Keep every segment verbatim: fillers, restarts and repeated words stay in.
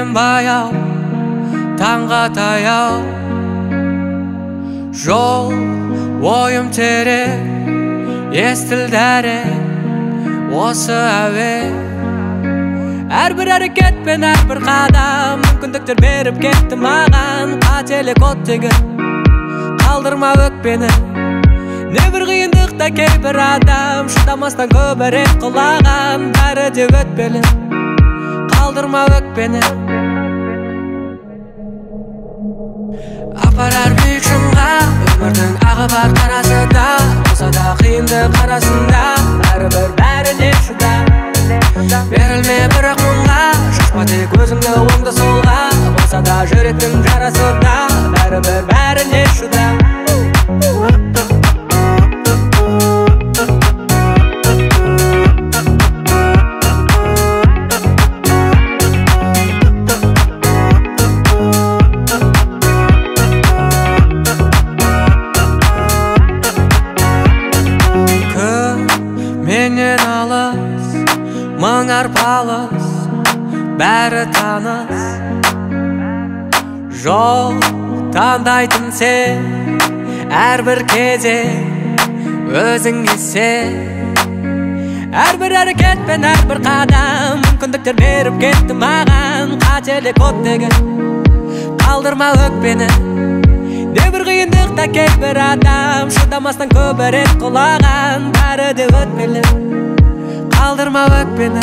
Келем баяу, таңға таяу, жол ойым терең, естілді әрең осы әуе. Әрбір әрекет пен әрбір қадам мүмкіндіктер беріп кетті маған. Қателік оттегін қалдырма өкпені. Небір қиындықта кейбір адам шыдамастан көбірек құлаған. Бәрі де өтпелі, қалдырма өкпені. Апарар биік шыңға өмірдің ағы бар қарасы да, болса да қиындық арасында бәрібір бәріне шыда. Берілме бірақ мұңға, шашпа тек өзіңді оңды солға, болса да жүректің жарасы да бәрібір бәріне шыда. Менен алыс, мың арпалыс, бәрі таныс. Жол таңдайтын сен, әрбір кезең өзіңе сен. Әрбір әрекет пен әрбір қадам мүмкіндіктер беріп кетті маған. Қателік оттегін қалдырма өкпені. Небір қиындықта кейбір адам шыдамастан көбірек құлаған. Бәрі де өтпелі, қалдырма өкпені.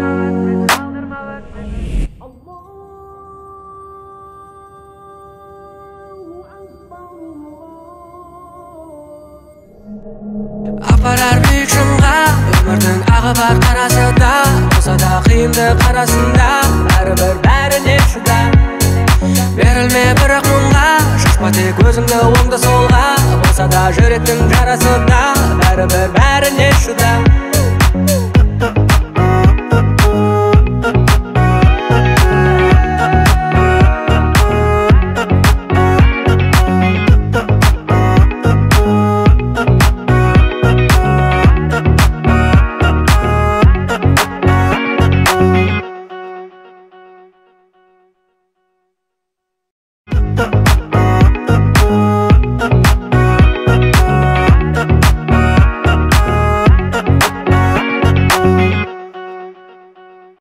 Апарар биік шыңға өмірдің ағы бар қарасы да, болса да қиындық арасында бәрібір бәріне шыда. Берілме бірақ мұңға, шашпа тек өзіңді оңды солға, болса да жүректің жарасы да бәрібір бәріне шыда.